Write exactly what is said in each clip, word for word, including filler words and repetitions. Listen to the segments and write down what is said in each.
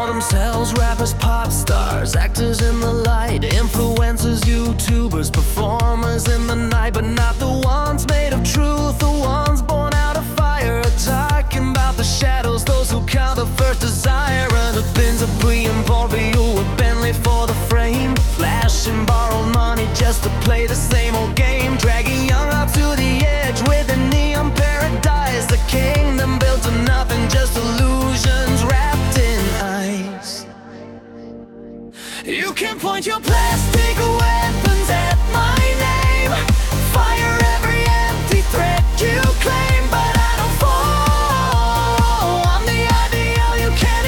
call themselves rappers, pop stars, actors in the light, influencers, YouTubers, performers in the night, but not the ones made of truth, the ones born out of fire. Talking about the shadows, those who count the first desire, and the things that we import for you, a Bentley for the frame, flashing borrowed money just to play the same old game, dragging young out to the edge with a neon paradise, the kingdom built of nothing, just illusions wrapped in ice. You can point your plastic weapons at my name, fire every empty threat you claim, but I don't fall. I'm the ideal you can't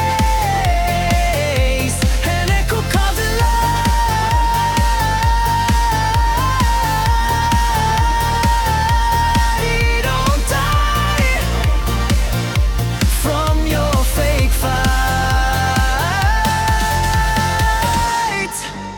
erase, an echo comes in light. Don't die from your fake fight.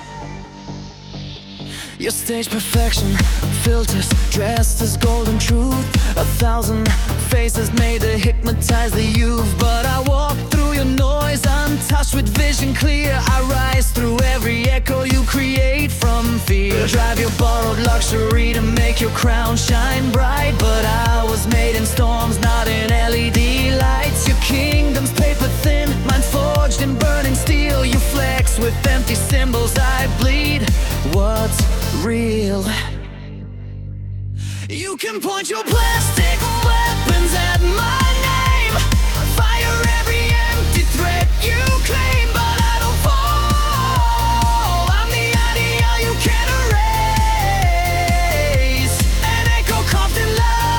Your stage perfection, filters dressed as golden truth, a thousand faces made to hypnotize the youth. But I walk through your noise untouched with vision clear, I rise through every echo you create from fear, drive your borrowed luxury to make your crown shine bright. But I was made in storms, not in L E D lights. Your kingdom's paper thin, mine forged in burning steel. You flex with empty symbols, I bleed. What's real? You can point your plastic weapons at my name, fire every empty threat you claim, but I don't fall. I'm the ideal you can't erase, an echo carved in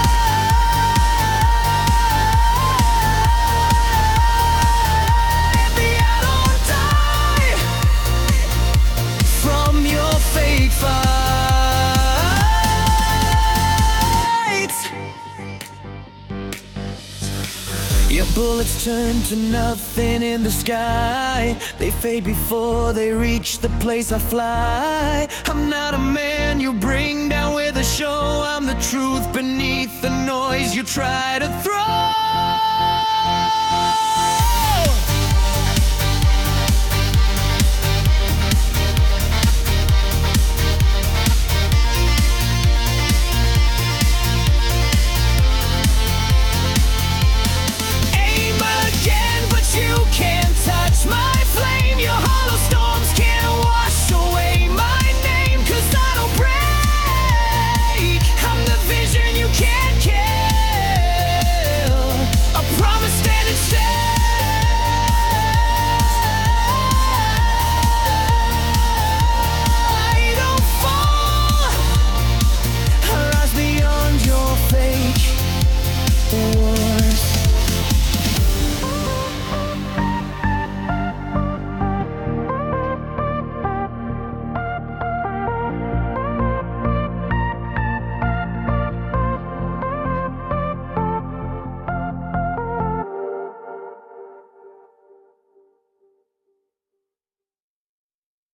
light. I don't die from your fake fight. Your bullets turn to nothing in the sky, they fade before they reach the place I fly. I'm not a man you bring down with a show, I'm the truth beneath the noise you try to throw.